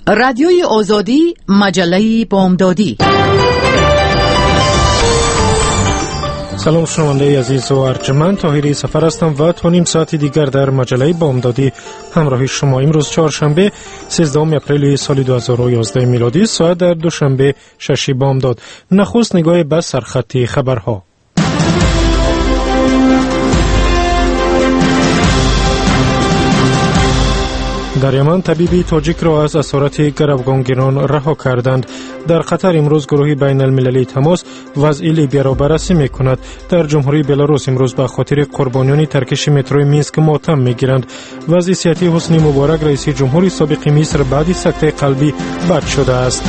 رادیوی آزادی، مجله بامدادی. سلام شنونده عزیز و ارجمند، طاهری سفر هستم و تا نیم ساعت دیگر در مجله بامدادی همراه شما. امروز چهارشنبه 13 اپریل سال 2011 میلادی، ساعت در دوشنبه 6 بامداد. نخست نگاه به سرخط خبرها. در یمن طبیبی تاجیک را از اسارت گروگانگیران رها کردند. در قطر امروز گروه بین المللی تماس وضع لیبیا را بررسی می کند. در جمهوری بلاروس امروز به خاطر قربانیان ترکش مترو مینسک ماتم می گیرند. وضع صحتی حسنی مبارک رئیس جمهوری سابق مصر بعد سکته قلبی بد شده است.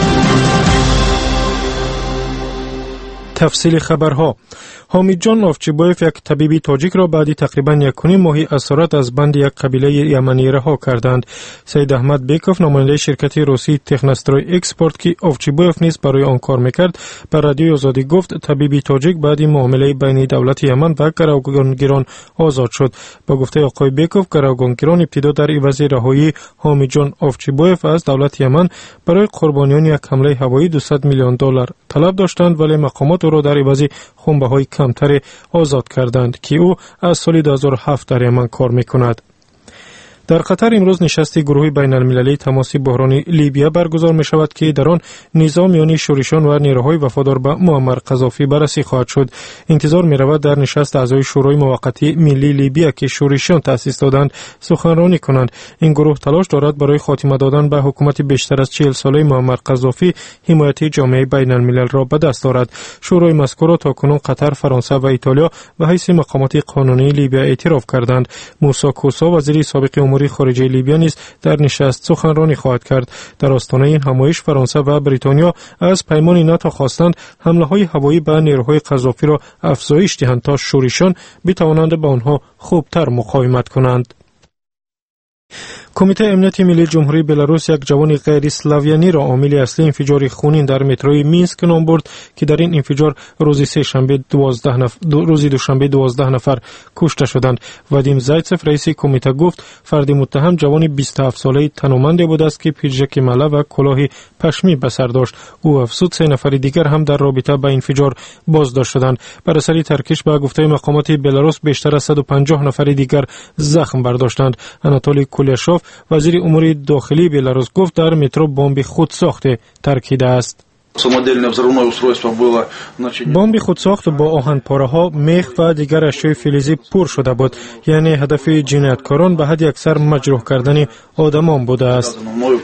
تفصیل خبرها. حامد جان آفچیبایف، یک طبیبی تاجیک را بعد تقریباً 1.5 ماه اسارت از بند یک قبیله یمنی رها کردند. سید احمد بیکوف، نماینده شرکت روسی تکنستروی اکسپورت که آفچیبایف نیز برای آن کار میکرد، به رادیوی آزادی گفت طبیبی تاجیک بعد معامله بین دولت یمن و گروگانگیران آزاد شد. با گفته آقای بیکوف، گروگانگیران ابتدا در عوض رهایی حامد جان آفچیبایف از دولت یمن برای قربانیان یک حمله هوایی $200 میلیون طلب داشتند، ولی مقامات او را در عوض خنبه‌های کمتر آزاد کردند که او از سال 2007 در یمن کار میکند. در قطر امروز نشست گروه بین المللی تماس بحران لیبیا برگزار می شود که در آن نظام میان شورشیان و نیروهای وفادار به معمر قذافی بررسی خواهد شد. انتظار می رود در نشست اعضای شورای موقتی ملی لیبیا که شورشیان تأسیس دادند سخنرانی کنند. این گروه تلاش دارد برای خاتمه دادن به حکومت بیشتر از 40 ساله معمر قذافی حمایت جامعه بین الملل را به دست دارد. شورای مذکور را تاکنون قطر، فرانسه و ایتالیا به حیث مقامات قانونی لیبیا اعتراف کردند. موسی کوسا، وزیر سابق امور خارجه لیبیا نیز در نشست سخنرانی خواهد کرد. در آستانه این همایش فرانسه و بریتانیا از پیمان ناتو خواستند حمله‌های هوایی به نیروهای قذافی را افزایش دهند تا شورشیان بتوانند با آنها خوبتر مقاومت کنند. کمیته امنیت ملی جمهوری بلاروس یک جوان غیر اسلاویانی را عامل اصلی انفجار خونین در متروی مینسک نام برد که در این انفجار روز دوشنبه 12 نفر کشته شدند. وادیم زایتسف، رئیس کمیته، گفت فرد متهم جوان 27 ساله تنومند بود است که پیژک مله و کلاه پشمی به سر داشت. او افزود 3 نفر دیگر هم در رابطه با انفجار بازداشت شدند. بر اثر ترکش به گفته مقامات بلاروس بیشتر از 150 نفر دیگر زخم برداشتند. اناتولی کولیاشوف، وزیر امور داخلی بلاروس، گفت در مترو بمب خودساخته ترکیده است. بمب خودساخت با آهن‌پاره‌ها، میخ و دیگر اشیاء فلزی پر شده بود، یعنی هدف جنایتکاران به حد اکثر مجروح کردن آدمان بوده است.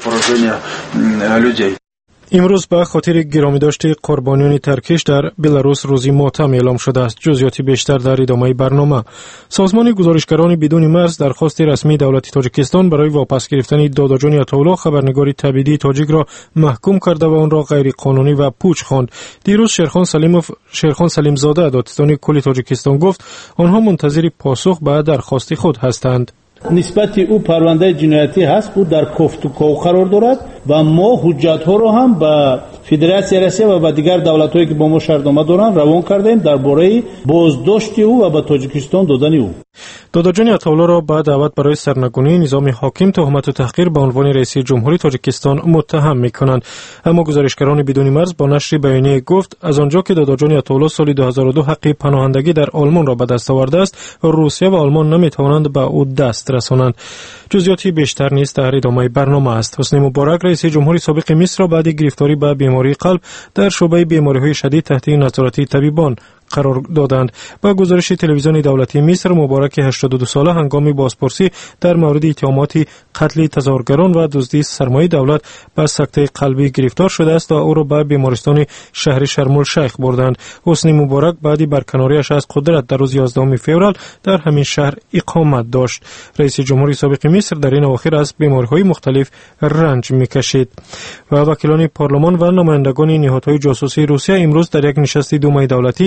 امروز به خاطر گرامی داشته قربانیان ترکش در بلاروس روزی ماتم اعلام شده است. جزئیات بیشتر در ادامه برنامه. سازمان گزارشگران بدون مرز درخواست رسمی دولت تاجیکستان برای واپس گرفتن داداجان عطاالله، خبرنگار تبعیدی تاجیک، را محکوم کرده و آن را غیر قانونی و پوچ خواند. دیروز شیرخان سلیم زاده، دادستان کل تاجیکستان، گفت آنها منتظر پاسخ به درخواست خود هستند. نسبت او پرونده جنایتی هست، او در کفت و کو قرار دارد و ما حجت ها را هم به فدراسیون روسیه و به دیگر دولت هایی که با ما شرطنامه دارند روان کردیم درباره بازداشت او و به تاجیکستان دادن او. داداجان عطاالله را بعد دعوت برای سرنگونی نظام حاکم تهمت و تحقیر به عنوان رئیس جمهوری تاجیکستان متهم می‌کنند. اما گزارشگران بدون مرز با نشر بیانیه گفت از آنجا که داداجان عطاالله سال 2002 حق پناهندگی در آلمان را به دست آورده است، روسیه و آلمان نمی‌توانند به او دست رسانند. جزئیاتی بیشتر نیست در ادامه برنامه است. حسنی مبارک، رئیس جمهوری سابق مصر، را بعد گرفتاری به بیماری قلب در شعبه بیماری‌های شدید تحت نظارت طبیبان قرار دادند. با گزارش تلویزیون دولتی مصر، مبارک 82 ساله هنگام بازپرسی در مورد اتهامات قتل تظاهرگران و دزدی سرمایه دولت به سکته قلبی گرفتار شده است و او را به بیمارستان شهر شرم الشیخ بردند. حسنی مبارک بعد برکناریش از قدرت در روز 11 فوریه در همین شهر اقامت داشت. رئیس جمهوری سابق مصر در این اواخر از بیماری‌های مختلف رنج می‌کشید. و وکیلان پارلمان و نمایندگان نهادهای جاسوسی روسیه امروز در یک نشست دومای دولتی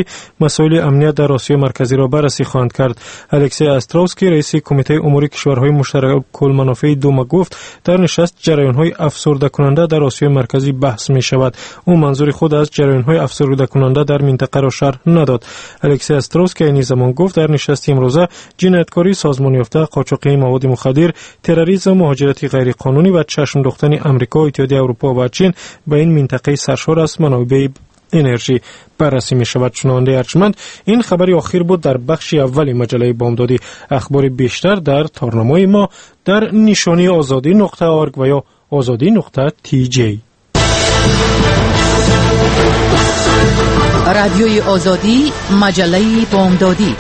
مسائل امنیت در آسیای مرکزی را بررسی خواهند کرد. الکسی استراوسکی رئیس کمیته امور کشورهای مشترک کل دوما گفت در نشست جریان‌های افسرده کننده در آسیای مرکزی بحث می شود. او منظور خود از جریان‌های افسرده کننده در منطقه را شرح نداد. الکسی استراوسکی این زمان گفت در نشست امروزه جنایتکاری سازمان یافته، قاچاقی مواد مخدر، تروریسم، مهاجرت غیرقانونی و چشم دوختن آمریکا، اتحادیه اروپا و چین به این منطقه سرشار از منابع انرژی بررسی می شود. شنونده ارجمند، این خبری آخر بود در بخش اول مجله بامدادی. اخبار بیشتر در تارنمای ما در نشانی azadi.org و یا azadi.tj. رادیوی آزادی، مجله بامدادی.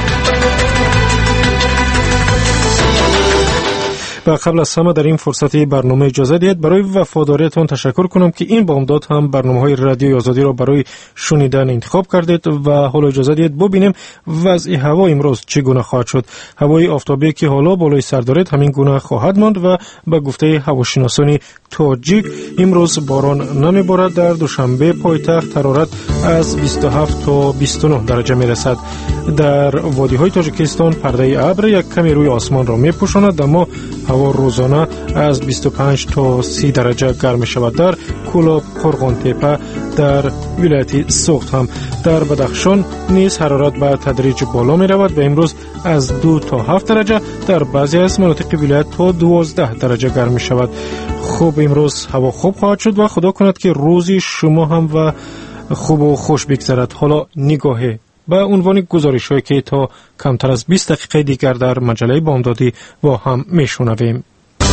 و قبل از همه در این فرصتی برنامه اجازه دهید برای وفاداریتان تشکر کنم که این بامداد هم برنامه‌های رادیوی آزادی را برای شنیدن انتخاب کردید و حالا اجازه دهید ببینیم وضع هوا امروز چگونه خواهد شد. هوای آفتابی که حالا بالای سر دارد همین گونه خواهد ماند و به گفته هواشناسان تاجیک امروز باران نمیبارد. در دوشنبه پایتخت حرارت از 27 تا 29 درجه میرسد. در وادی‌های تاجیکستان پرده ابر یک کمی روی آسمان را میپوشاند، اما هوا روزانه از 25 تا 30 درجه گرم می شود. در کولاب، قرغان تپه، در ولایت سوخت هم در بدخشان نیز حرارت به تدریج بالا می رود و امروز از 2 تا 7 درجه در بعضی از مناطق ولایت تا 12 درجه گرم می شود. خوب امروز هوا خوب خواهد شد و خدا کند که روزی شما هم و خوب و خوش بگذرد. حالا نگاهی به عنوان گزارش‌هایی که تا کمتر از 20 دقیقه دیگر در مجله بامدادی با هم میشنویم.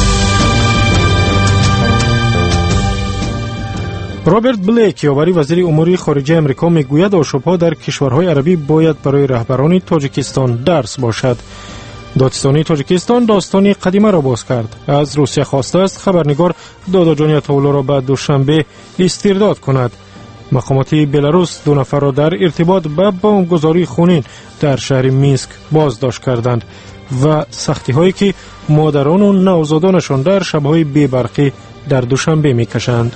رابرت بلیک یاوری وزیر امور خارجه آمریکا میگوید آشوب‌ها در کشورهای عربی باید برای رهبران تاجیکستان درس باشد. دادستانی تاجیکستان داستانی قدیمه را باز کرد. از روسیه خواسته است خبرنگار داداجان عطاالله را به دوشنبه استرداد کند. مقامات بلاروس 2 نفر را در ارتباط به بمبگذاری خونین در شهر مینسک بازداشت کردند و سختی هایی که مادران و نوزادانشان در شبهای بی‌برقی در دوشنبه میکشند.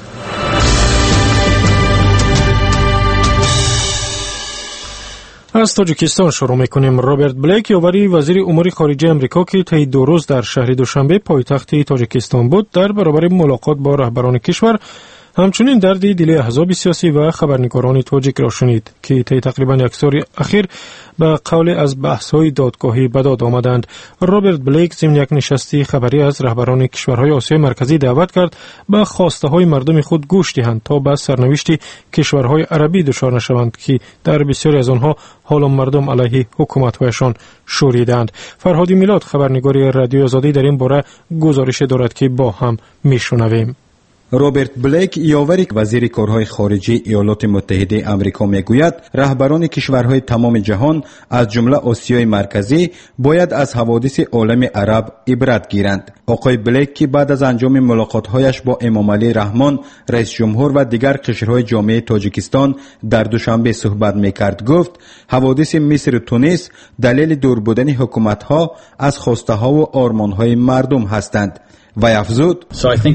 از تاجیکستان شروع میکنیم. رابرت بلیک یاوری وزیر امور خارجه آمریکا که طی 2 روز در شهر دوشنبه پایتخت تاجیکستان بود در برابر ملاقات با رهبران کشور همچنین دردی دل احزاب سیاسی و خبرنگاران تاجیک را شنید که طی تقریبا 1 سال اخیر به قول از بحث‌های دادگاهی به داد آمدند. رابرت بلیک ضمن یک نشستی خبری از رهبران کشورهای آسیای مرکزی دعوت کرد به خواسته‌های مردم خود گوش دهند تا به سرنوشت کشورهای عربی دچار نشوند که در بسیاری از آنها حالا مردم علیه حکومت‌هایشان شوریدند. فرهادی میلاد خبرنگار رادیو آزادی در این باره گزارش دارد که با هم میشنویم. رابرت بلیک یاوری وزیر کارهای خارجه ایالات متحده آمریکا میگوید رهبران کشورهای تمام جهان از جمله آسیای مرکزی باید از حوادث عالم عرب عبرت گیرند. آقای بلیک که بعد از انجام ملاقات‌هایش با امام علی رحمان رئیس جمهور و دیگر قشرهای جامعه تاجیکستان در دوشنبه صحبت میکرد گفت حوادث مصر و تونس دلیل دور بودن حکومت‌ها از خواسته‌ها و آرمان‌های مردم هستند و افزود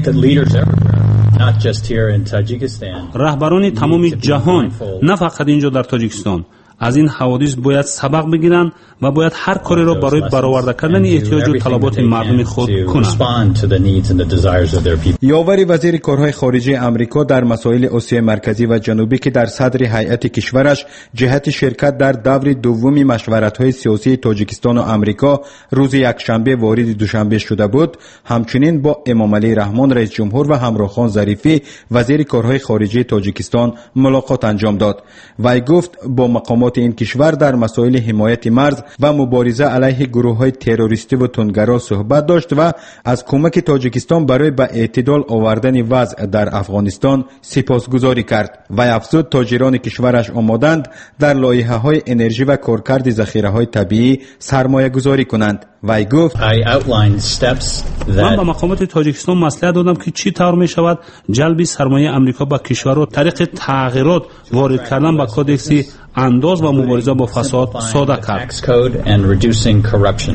رهبران تمام جهان نه فقط اینجا در تاجیکستان از این حوادث باید سبق بگیرند و باید هر کاری را برای برآورده کردن احتیاج و طلبات مردم خود کنند. یاوری وزیر کارهای خارجه آمریکا در مسائل آسیای مرکزی و جنوبی که در صدر هیئت کشورش جهت شرکت در دور دوم مشورت‌های سیاسی تاجیکستان و آمریکا روز یکشنبه وارد دوشنبه شده بود، همچنین با امام علی رحمان رئیس جمهور و همراه خان ظریفی وزیر کارهای خارجه تاجیکستان ملاقات انجام داد. وی گفت با مقامات این کشور در مسائل حمایت مرز و مبارزه علیه گروه‌های تروریستی و تندگرا صحبت داشت و از کمک تاجیکستان برای به اعتدال آوردن وضع در افغانستان سپاسگزاری کرد و افزود تاجران کشورش آمادند در لایحه‌های انرژی و کارکرد ذخیره‌های طبیعی سرمایه گذاری کنند. وی گفت من به مقامات تاجیکستان مصلحت دادم که چی طور می شود جلب سرمایه امریکا به کشور را طریق تغییرات وارد کردن به کودکس انداز و مبارزه با فساد ساده کرد.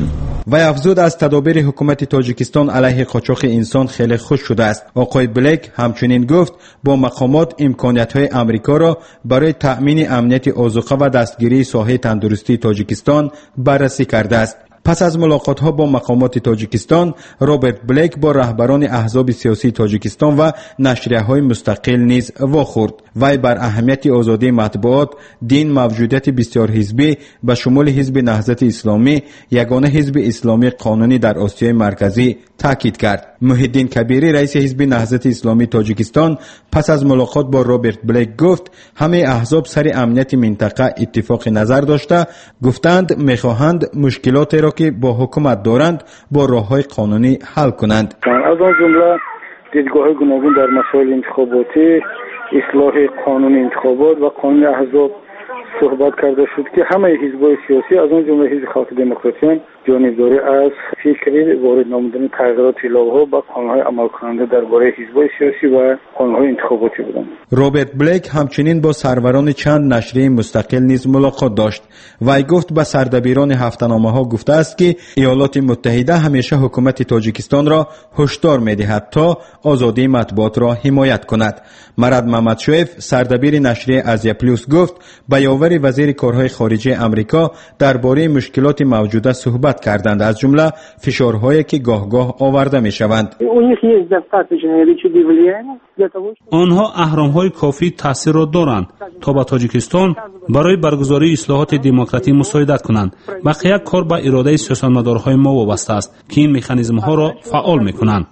و افزود از تدابیر حکومت تاجیکستان علیه قاچاق انسان خیلی خوش شده است. آقای بلک همچنین گفت با مقامات امکانیت‌های امریکا را برای تأمین امنیت آذوقه و دستگیری ساحه تندرستی تاجیکستان بررسی کرده است. پس از ملاقات‌ها با مقامات تاجیکستان، رابرت بلک با رهبران احزاب سیاسی تاجیکستان و نشریه‌های مستقل نیز واخورد. وی بر اهمیت آزادی مطبوعات، دین، موجودیت بسیار حزبی به شمول حزب نهضت اسلامی، یگانه حزب اسلامی قانونی در آسیای مرکزی تاکید کرد. محیدین کبیری رئیس حزب نهضت اسلامی تاجیکستان پس از ملاقات با رابرت بلک گفت همه احزاب سر امنیت منطقه اتفاق نظر داشته، گفتند می‌خواهند مشکلاتی را که با حکومت دارند با راه‌های قانونی حل کنند. از آن جمله دیدگاه‌های گوناگون در مسائل انتخاباتی، اصلاح قانون انتخابات و قانون احزاب صحبت کرده شد که همه حزب‌های سیاسی از اون جمله حزب خلق دموکراتیان جانبداری از فکر وارد نمودن تغییرات لایحه‌ها و قانون‌های عمل کننده درباره حزب‌های سیاسی و قانون‌های انتخاباتی بودند. رابرت بلک همچنین با سروران چند نشریه مستقل نیز ملاقات داشت. وی گفت به سردبیران هفته‌نامه‌ها گفته است که ایالات متحده همیشه حکومت تاجیکستان را هشدار می‌دهد تا آزادی مطبوعات را حمایت کند. مراد محمدشویف سردبیر نشریه ازیا پلوس گفت به یاور وزیر کارهای خارجه امریکا درباره مشکلات موجوده صحبت کردند، از جمله فشارهایی که گاه آورده می‌شوند. آنها اهرم‌های کافی تاثیر را دارند تا با تاجیکستان برای برگزاری اصلاحات دموکراتی مساعدت کنند. بقیه کار به اراده سیاستمدارهای ما وابسته است که این مکانیزم‌ها را فعال می‌کنند.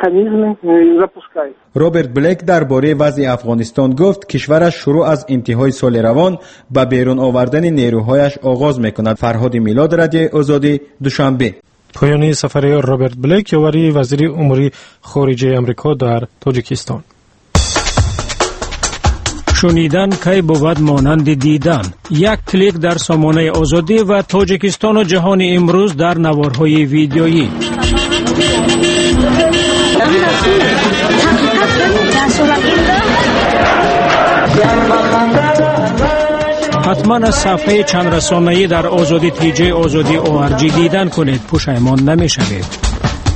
رابرت بلک درباره وضع افغانستان گفت کشورش شروع از انتهای سال روان به بیرون آوردن نیروهایش آغاز می‌کند. فرهاد میلاد، رادیو آزادی، دوشنبه. پایان سفر رابرت بلک، یاوری وزیر امور خارجه آمریکا در تاجیکستان. شنیدن کی بود مانند دیدن. یک کلیک در سامانه آزادی و تاجیکستان و جهان امروز در نوارهای ویدیویی. حتما از صفحه چند رسانه‌ای در آزادی تیجی آزادی ORG دیدن کنید، پشیمان نمی‌شوید.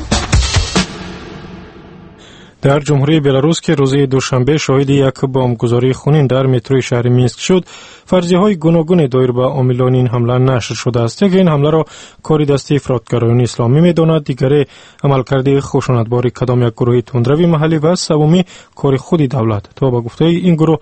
در جمهوری بلاروس که روز دوشنبه شاهد یک بمبگذاری خونین در متروی شهر مینسک شد، فرضیه‌های گوناگون دایر به عاملان این حمله نشر شده است. که این حمله را کاری دستی افراطگرایان اسلامی می‌داند، دیگری عملکرد خشونتبار کدام یک گروه تندروی محلی و سومی کار خود دولت. تا به گفته این گروه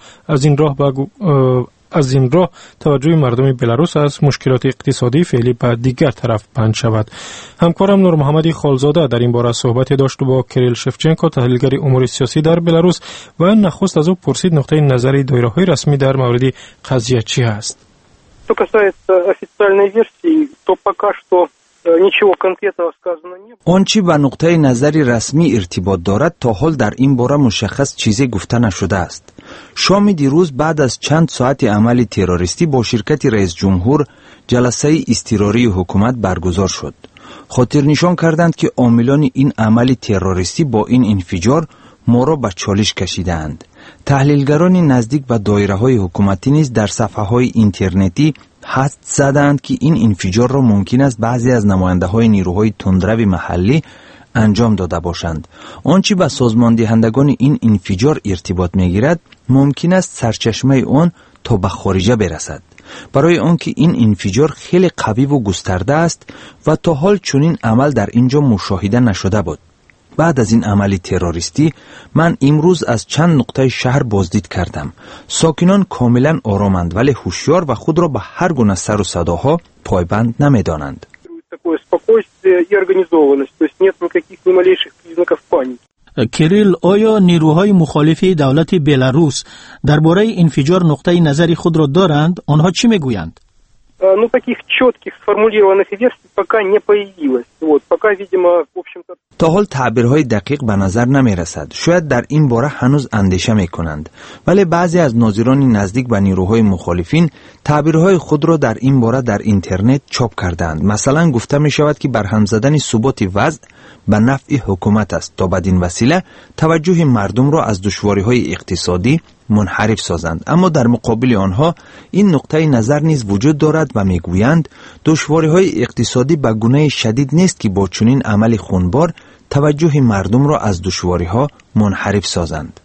از این راه توجه مردم بلاروس از مشکلات اقتصادی فعلی به دیگر طرف بند شود. همکارم نور محمدی خالزاده در این باره صحبت داشت با کریل شفچنکو، تحلیلگر امور سیاسی در بلاروس، و نخست از او پرسید نقطه نظر دایره‌های رسمی در مورد قضیه چی است. Что касается официальной версии, то пока что ничего конкретного сказано нет. آنچه به نقطه نظر رسمی ارتباط دارد تا حال در این باره مشخص چیزی گفته نشده است. شام دیروز بعد از چند ساعت عمل تروریستی با شرکت رئیس جمهور جلسه اضطراری حکومت برگزار شد. خاطر نشان کردند که عاملان این عمل تروریستی با این انفجار ما را به چالش کشیدند. تحلیلگران نزدیک به دایره‌های حکومتی نیز در صفحه‌های اینترنتی حدس زدند که این انفجار را ممکن است بعضی از نماینده‌های نیروهای تندرو محلی انجام داده باشند. آنچه به سازمان دهندگان این انفجار ارتباط می‌گیرد ممکن است سرچشمه آن تا به خارجه برسد. برای آنکه این انفجار خیلی قوی و گسترده است و تا حال چنین عمل در اینجا مشاهده نشده بود. بعد از این عمل تروریستی من امروز از چند نقطه شهر بازدید کردم. ساکنان کاملا آرامند ولی هوشیار و خود را به هر گونه سر و صداها پایبند نمی‌دانند. کریل، آیا نیروهای مخالف دولت بلاروس درباره انفجار نقطه نظری خود را دارند؟ آنها چی میگویند؟ Ну, таких четких сформулированных версий пока не появилось. Вот, пока, видимо, в общем-то... تا حال تعبیرهای دقیق به نظر نمی رسد. شاید در این باره هنوز اندیشه می کنند. ولی بعضی از ناظران نزدیک به نیروهای مخالفین تعبیرهای خود را در این باره در اینترنت چاپ کردند. مثلا گفته می شود که برهم زدن ثبات وضع به نفع حکومت است تا بدین وسیله توجه مردم را از دشواری‌های اقتصادی منحرف سازند. اما در مقابل آنها این نقطه نظر نیز وجود دارد و میگویند دشواری‌های اقتصادی به گونه شدید نیست که با چنین عمل خونبار توجه مردم را از دشواری‌ها منحرف سازند.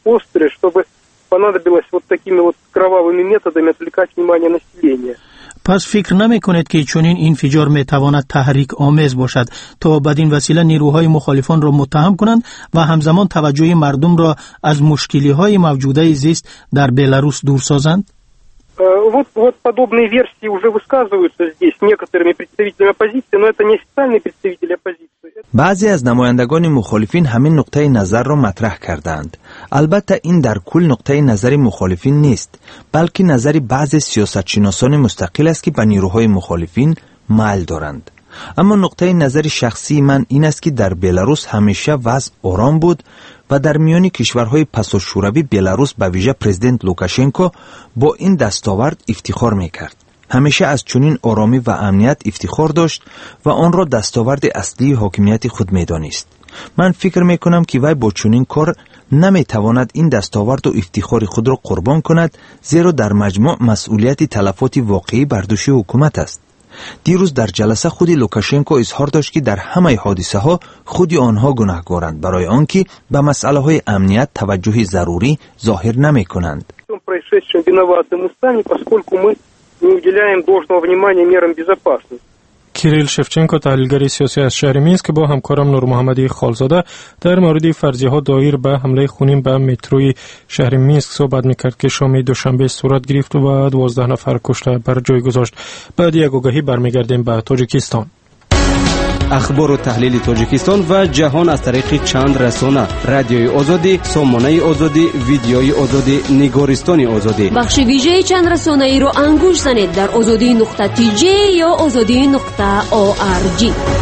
پس فکر نمی کنید که چنین انفجار می تواند تحریک آمیز باشد تا بدین وسیله نیروهای مخالفان را متهم کنند و همزمان توجه مردم را از مشکلی های موجوده زیست در بلاروس دور سازند؟ Вот подобные версии уже высказываются здесь некоторыми представителями оппозиции, но это не официальные представители оппозиции. بعضی از نمایندگان مخالفین همین نقطه نظر را مطرح کردند. البته این در کل نقطه نظر مخالفین نیست، بلکه نظر بعضی سیاستشناسان مستقل است که به نیروهای مخالفین میل دارند. اما نقطه نظر شخصی من این است که در بلاروس همیشه وضع آرام بود و در میان کشورهای پسا شوروی بلاروس به ویژه پرزیدنت لوکاشنکو با این دستاورد افتخار میکرد. همیشه از چنین آرامی و امنیت افتخار داشت و آن را دستاورد اصلی حاکمیت خود میدانست. من فکر میکنم که وی با چنین کار نمیتواند این دستاورد و افتخار خود را قربان کند، زیرا در مجموع مسئولیت تلفات واقعی بر دوش حکومت است. دیروز در جلسه خود لوکاشنکو اظهار داشت که در همه حادثه ها خودی آنها گناهکارند، برای آنکه به مسئله های امنیت توجه ضروری ظاهر نمی کنند. کیریل شفچنکو تحلیلگر سیاسی از شهر مینسک که با همکارم نور محمدی خالزاده در مورد فرضیه‌ها دایر به حمله خونین به متروی شهر مینسک صحبت می‌کرد که شام دوشنبه صورت گرفت و 12 نفر کشته بر جای گذاشت. بعد یک آگاهی برمیگردیم به تاجیکستان. اخبار و تحلیل تاجیکستان و جهان از طریق چند رسانه: رادیوی آزادی، سامانه آزادی، ویدیوی آزادی، نگارستان آزادی. بخش ویژه چند رسانه ای رو انگوش زنید در azadi.tj یا azadi.org.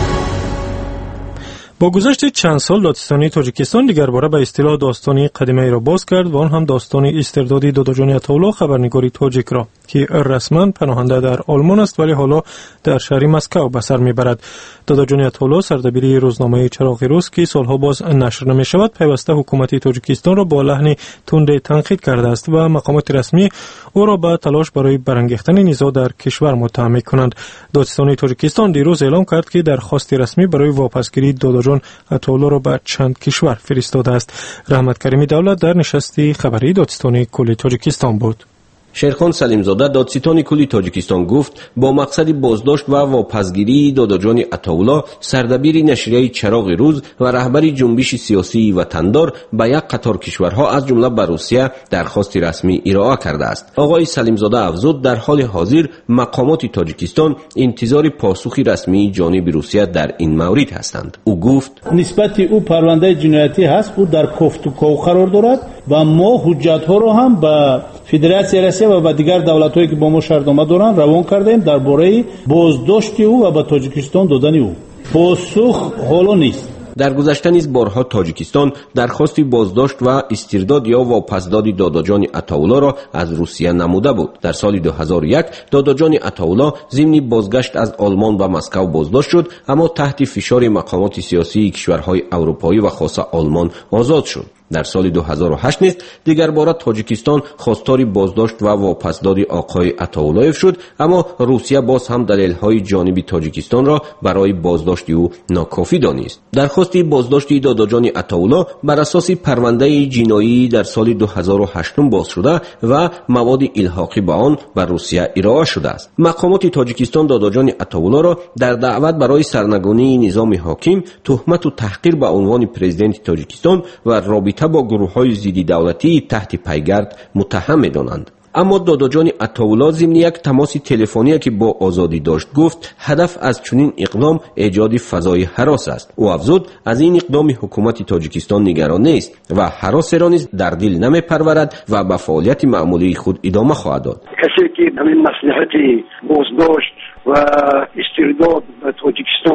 با گذشت چند سال دادستانی تاجیکستان دیگر باره به اصطلاح داستانی قدیمی را باز کرد و آن هم داستان استرداد داداجان عطاالله خبرنگاری تاجیک را که رسما پناهنده در آلمان است ولی حالا در شهر مسکو به سر میبرد. داداجان عطاالله سردبیر روزنامه چراغ روز که سالها باز نشر نمی شود پیوسته حکومت تاجیکستان را با لحن تند تنقید کرده است و مقامات رسمی او را به تلاش برای برانگیختن نزاع در کشور متهم می‌کنند. دادستانی تاجیکستان دیروز اعلام کرد که درخواست رسمی برای واپسگیری داداجان عطاالله را به چند کشور فرستاده است. رحمت کریمی دولت در نشست خبری دادستانی کل تاجیکستان بود. شیرخان سلیمزاده دادستان کلی تاجیکستان گفت با مقصد بازداشت و واپسگیری داداجان عطاالله سردبیر نشریه چراغ روز و رهبر جنبش سیاسی وطندار به یک قطار کشورها از جمله به روسیه درخواست رسمی ارائه کرده است. آقای سلیمزاده افزود در حال حاضر مقامات تاجیکستان انتظار پاسخی رسمی جانب روسیه در این مورد هستند. او گفت نسبت او پرونده جنایتی هست، او در کفت و کو قرار دارد و ما حجت ها را هم به فدراسیون روسیه و دیگر دولت‌هایی که با ما شرطنامه دارند روان کردیم درباره بازداشت او و به تاجیکستان دادن او. پاسخ حالا نیست. در گذشته نیز بارها تاجیکستان درخواست بازداشت و استرداد یا واپسداد داداجان عطاالله را از روسیه نموده بود. در سال 2001 داداجان عطاالله ضمن بازگشت از آلمان به مسکو بازداشت شد، اما تحت فشار مقامات سیاسی کشورهای اروپایی و خاصه آلمان آزاد شد. در سال 2008 نیز دیگر بار تاجیکستان خواستار بازداشت و واپسداد آقای عطاالله شد، اما روسیه باز هم دلایل‌های جانب تاجیکستان را برای بازداشت او ناکافی دانست. درخواست بازداشت داداجان عطاالله بر اساس پرونده جنایی در سال 2008 باز شده و مواد الحاقی به آن بر روسیه ارائه شده است. مقامات تاجیکستان داداجان عطاالله را در دعوت برای سرنگونی نظام حاکم، تهمت و تحقیر به عنوان پرزیدنت تاجیکستان و رابطه با گروه‌های ضد دولتی تحت پیگرد متهم می‌دانند. اما داداجان عطاالله ضمن یک تماس تلفنی که با آزادی داشت گفت هدف از چنین اقدام ایجاد فضای هراس است. او افزود از این اقدام حکومت تاجیکستان نگران نیست و هراس را نیز در دل نمی‌پرورد و به فعالیت معمولی خود ادامه خواهد داد. کسی که همین مصلحت بازداشت و استرداد به تاجیکستان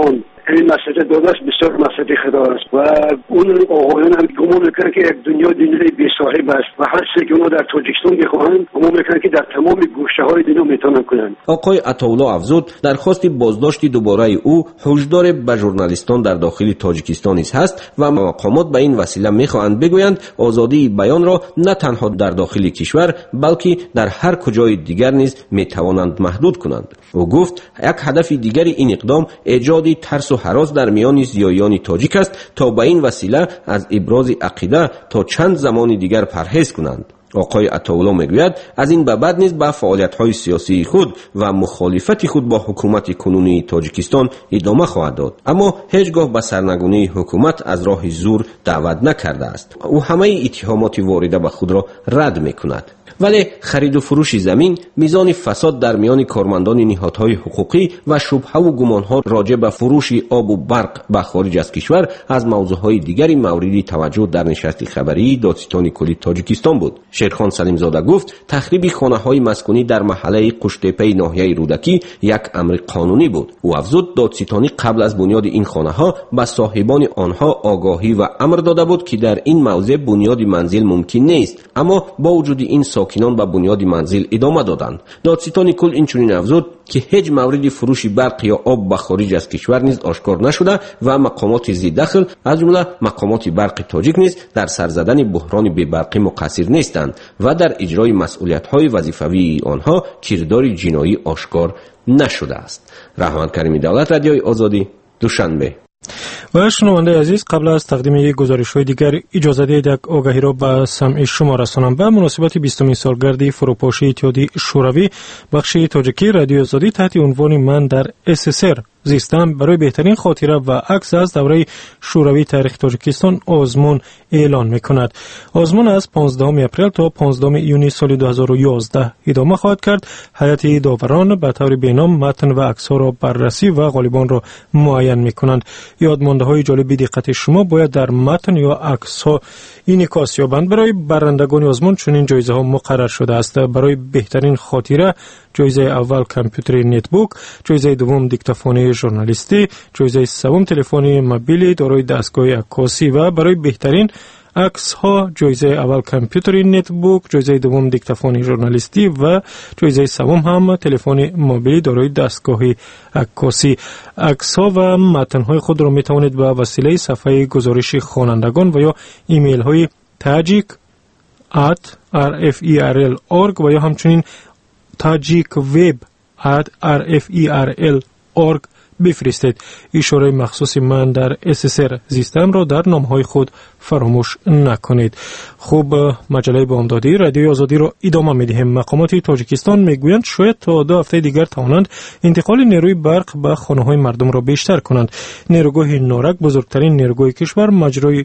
این مسئله داداش بسیار مسئله خدا است و اون آقایان هم گمان میکنن که یک دنیای بی صاحب است و هر چیزی که اونا در تاجیکستان میخواهند گمان میکنن که در تمام گوشه های دنیا میتونن کنن. آقای عطاالله افزود درخواست بازداشت دوباره او هشدار به ژورنالیستان در داخل تاجیکستان هست و مقامات به این وسیله میخواهند بگویند آزادی بیان را نه تنها در داخل کشور بلکه در هر کجای دیگر نیز میتوانند محدود کنند. او گفت یک هدف دیگر این اقدام ایجاد ترس و هراس در میان زیایان تاجیک است تا به این وسیله از ابراز عقیده تا چند زمان دیگر پرهیز کنند. آقای عطاالله میگوید از این به بعد نیز به فعالیت‌های سیاسی خود و مخالفت خود با حکومت کنونی تاجیکستان ادامه خواهد داد، اما هیچگاه به سرنگونی حکومت از راه زور دعوت نکرده است. او همه اتهامات وارده به خود را رد میکند. ولی خرید و فروش زمین، میزان فساد در میان کارمندان نهادهای حقوقی و شبهه و گمانها راجع به فروش آب و برق به خارج از کشور از موضوعهای دیگری مورد توجه در نشست خبری دادستان کلی تاجیکستان بود. شیرخان سلیم زاده گفت تخریب خانه‌های مسکونی در محله قشتیپه ناحیه رودکی یک امر قانونی بود. او افزود دادستانی قبل از بنیاد این خانه‌ها به صاحبان آنها آگاهی و امر داده بود که در این موضع بنیاد منزل ممکن نیست، اما با وجود این ساکنان به بنیاد منزل ادامه دادند. دادستان کل اینچنین افزود که هیچ مورد فروش برق یا آب به خارج از کشور نیز آشکار نشده و مقامات ذی دخل از جمله مقامات برق تاجیک نیز در سر زدن بحران بی‌برقی مقصر نیستند و در اجرای مسئولیت‌های وظیفوی آنها کردار جنایی آشکار نشده است. رحمان کریمی دولت، رادیوی آزادی، دوشنبه. و شنونده عزیز، قبل از تقدیم یک گزارش‌های دیگر اجازه دهید یک آگاهی را به سمع شما رسانم. به مناسبت 20مین سالگرد فروپاشی اتحادیه شوروی، بخش تاجیکی رادیو آزادی تحت عنوان من در SSR زیستم برای بهترین خاطره و عکس از دوره شوروی تاریخ تاجیکستان آزمون اعلان می‌کند. آزمون از 15 اپریل تا 15 ایونی سال 2011 ادامه خواهد کرد. هیئت داوران به طور بینام متن و عکس‌ها را بررسی و غالبان را معین می‌کنند. یادمانده‌های جالب دقت شما باید در متن یا عکس‌ها انعکاس یابند. برای برندگان آزمون چنین جایزه‌ها مقرر شده است. برای بهترین خاطره جایزه اول کامپیوتر نتبوک، جایزه دوم دیکتافون ژورنالیستی، جایزه سوم تلفن موبیل دارای دستگاه عکاسی و برای بهترین عکس ها جایزه اول کامپیوتر نتبوک، جایزه دوم دیکتافون ژورنالیستی و جایزه سوم هم تلفن موبیل دارای دستگاه عکاسی. عکس ها و متن های خود را می توانید به وسیله صفحه گزارش خوانندگان و یا ایمیل های tajik@rferl.org و یا همچنین tajikweb@rferl.org بفرستید. اشاره مخصوص من در SSR زیستم را در نامهای خود فراموش نکنید. خوب، مجله بامدادی رادیوی آزادی را ادامه می‌دهیم. مقامات تاجیکستان میگویند شاید تا 2 هفته دیگر توانند انتقال نیروی برق به خانه‌های مردم را بیشتر کنند. نیروگاه نورک، بزرگترین نیروگاه کشور، مجرای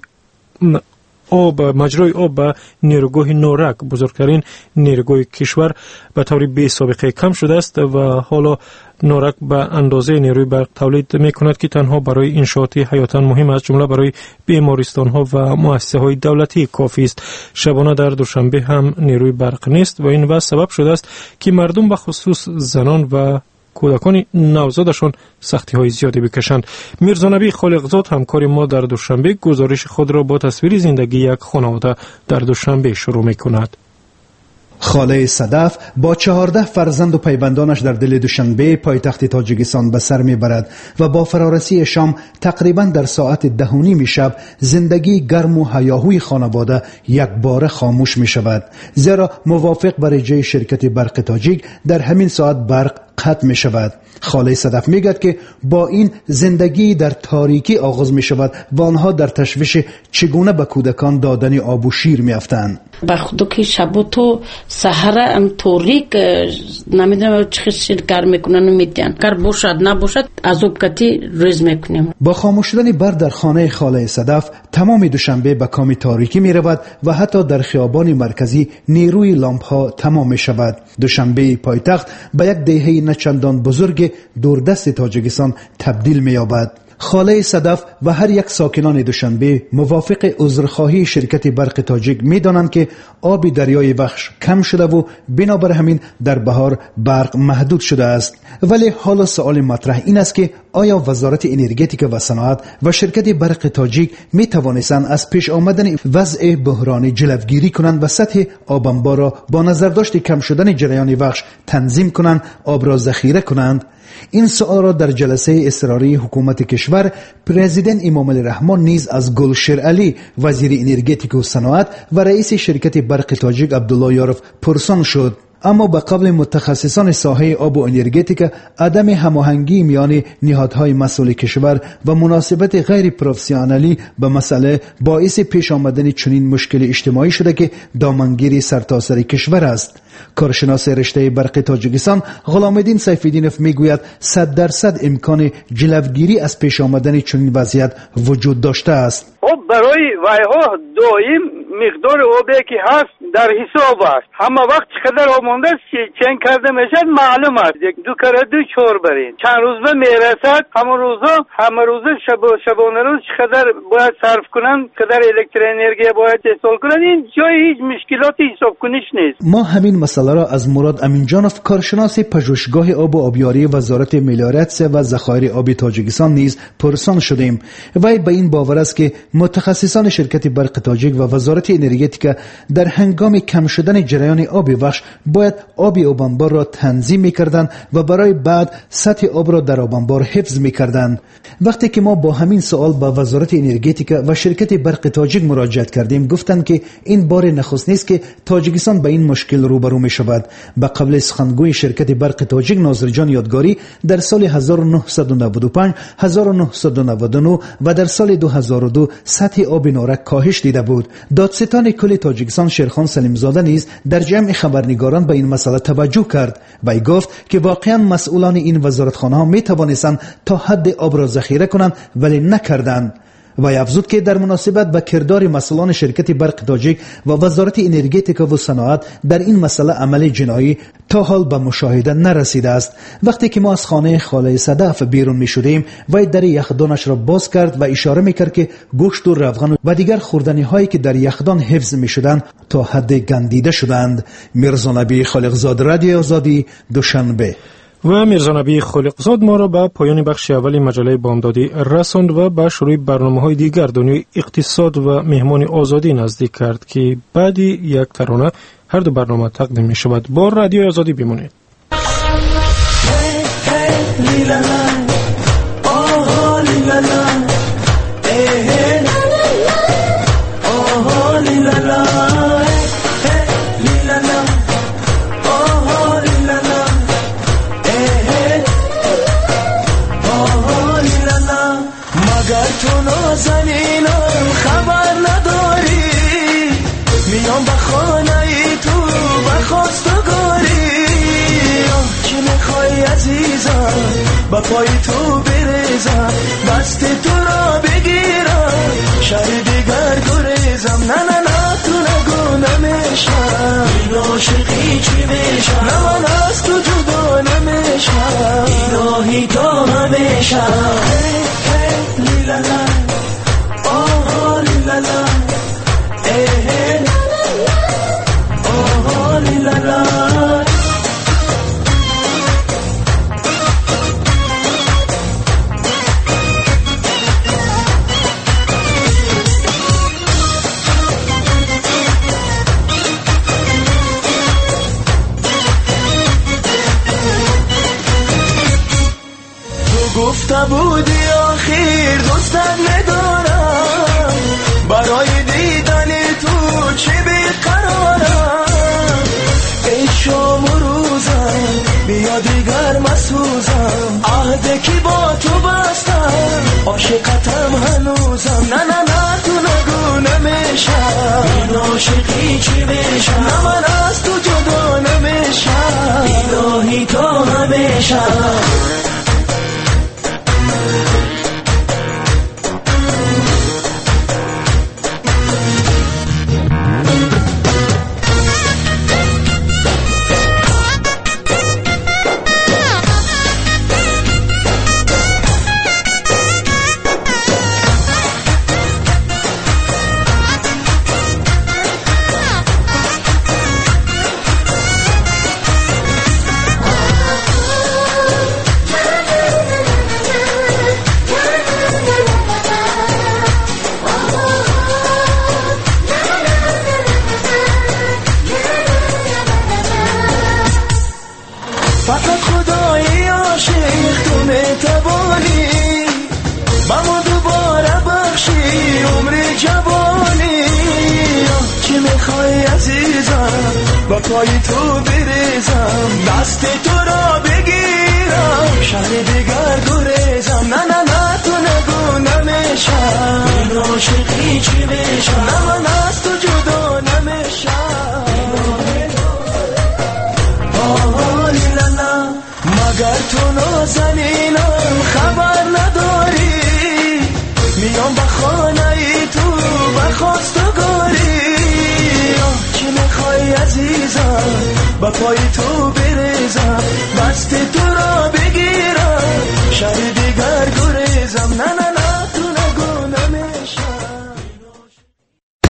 آب به نیروگاه نورک، بزرگترین نیروگاه کشور، به طور بی سابقه کم شده است و حالا نورک به اندازه نیروی برق تولید می کند که تنها برای انشاءات حیاتاً مهم از جمله برای بیمارستان ها و مؤسسه های دولتی کافی است. شبانه در دوشنبه هم نیروی برق نیست و این وضع سبب شده است که مردم به خصوص زنان و کودکان نوزادشان سختی های زیادی بکشند. میرزا نبی خالقزاد همکار ما در دوشنبه گزارش خود را با تصویر زندگی یک خانواده در دوشنبه شروع می کند. خاله صدف با 14 فرزند و پیوندانش در دل دوشنبه پایتخت تاجیکستان به سر میبرد و با فرارسی شام تقریبا در ساعت 10:30 شب زندگی گرم و هیاهوی خانواده یک بار خاموش می شود، زیرا موافق بر اجرای شرکت برق تاجیک در همین ساعت برق قطع می شود. خاله صدف می گوید که با این زندگی در تاریکی آغاز می شود و آنها در تشویش چگونه به کودکان دادن آب و شیر می افتند. به خدا که شب و تو سحر ام تاریک نمیدونم چه شیر کار میکنن و میدن کار باشد نباشد از اوبکتی روز میکنیم. با خاموش شدن برق در خانه خاله صدف تمام دوشنبه به کام تاریکی می رود و حتی در خیابان مرکزی نیروی لامپ ها تمام می شود. دوشنبه پایتخت به یک دهه نچندان بزرگ دوردست تاجیکستان تبدیل می یابد. خاله صدف و هر یک ساکنان دوشنبه موافق عذرخواهی شرکت برق تاجیک می‌دانند که آب دریای وخش کم شده و بنابر همین در بهار برق محدود شده است. ولی حالا سوال مطرح این است که آیا وزارت انرژتیک و صنعت و شرکت برق تاجیک می توانستند از پیش آمدن وضع بحرانی جلوگیری کنند و سطح آب انبار را با نظرداشت کم شدن جریان وخش تنظیم کنند، آب را ذخیره کنند؟ این سوال را در جلسه اضطراری حکومت کشور پرزیدنت امام علی رحمان نیز از گلشیر علی وزیر انرژتیک و صنعت و رئیس شرکت برق تاجیک عبدالله یارف پرسان شد. اما به قول متخصصان ساحه آب و انرژتیک، عدم هماهنگی میان نهادهای مسئول کشور و مناسبت غیر پروفسیونالی به مسئله باعث پیش آمدن چنین مشکل اجتماعی شده که دامنگیر سرتاسر کشور است. کارشناس رشته برق تاجیکستان غلامالدین سیف‌الدینوف میگوید 100% امکان جلوگیری از پیش آمدن چنین وضعیت وجود داشته است. برای وایها دائم مقدار آبی که هست در حساب است. همه وقت چقدر آب مونده است که چنگ کرده میشد معلوم است. دو کره دو چهار برین چند روز به میرسد. همه روزه شبانه روز چقدر باید صرف کنن، قدر الکتروانرژی باید استعمال کنن. این جای هیچ مشکلاتی حساب کنیش نیست. ما همین مسئله را از مراد امینجانوف کارشناس پژوهشگاه آب و آبیاری وزارت ملیارات و ذخایر آب تاجیکستان نیز پرسان شدیم. وی به این باور است که متخصصان شرکت برق تاجیک و وزارت انرژتیک در هنگام کم شدن جریان آب وخش باید آب انبار را تنظیم می‌کردند و برای بعد سطح آب را در انبار حفظ می‌کردند. وقتی که ما با همین سوال با وزارت انرژتیک و شرکت برق تاجیک مراجعه کردیم، گفتند که این بار نخست نیست که تاجیکستان با این مشکل روبرو می‌شود. به قبل سخنگوی شرکت برق تاجیک ناظرجان یادگاری در سال 1995 1999 و در سال 2002 سطح آب نارک کاهش دیده بود. دادستان کل تاجیکستان شیرخان سلیمزاده نیز در جمع خبرنگاران به این مسئله توجه کرد و گفت که واقعا مسئولان این وزارتخانه ها می توانستند تا حد آب را ذخیره کنند ولی نکردند. و افزود که در مناسبت به کردار مسئولان شرکت برق تاجیک و وزارت انرژتیک و صنعت در این مسئله عمل جنایی تا حال به مشاهده نرسیده است. وقتی که ما از خانه خاله صدف بیرون می شدیم، وی در یخدانش را باز کرد و اشاره می کرد که گوشت و روغن و دیگر خوردنی هایی که در یخدان حفظ می شدند تا حد گندیده شدند. میرزا نبی خالقزاد، رادیو آزادی، دوشنبه. و میرزا نبی خالقزاد ما را به پایان بخش اول مجله بامدادی رساند و به شروع برنامه‌های دیگر دنیای اقتصاد و مهمان آزادی نزدیک کرد که بعدی یک ترانه هر دو برنامه تقدیم می شود. با رادیو آزادی بمانید. با پای تو بریزم، دست تو را بگیرم، شهر دیگر گریزم. نه نه نه تو نگو نمیشم، این عاشقی چی میشم، نه من از تو جدا نمیشم، الهی تا همیشم. لیلالا آه لیلالا آه لیلالا. گفته بودی آخر دوستت ندارم، برای دیدن تو چه بیقرارم. ای شام و روزم بیا دیگر مسوزم، عهده که با تو بستم عاشقتم هنوزم. نه نه نه تو نگو نمیشم، این عاشقی چی میشم، نه من از تو جدا نمیشم، الهی تا همیشم. عزیزم با پای تو بریزم دست تو را بگیرم شهر دیگر گریزم نه نه نه تو نگو نمیشم این عاشقی چی میشم نه من از تو جدا نمیشم لالا مگر تو نازنینم خبر نداری میام به خانه ای تو به خواستگاری چی میخوای عزیزم با پای تو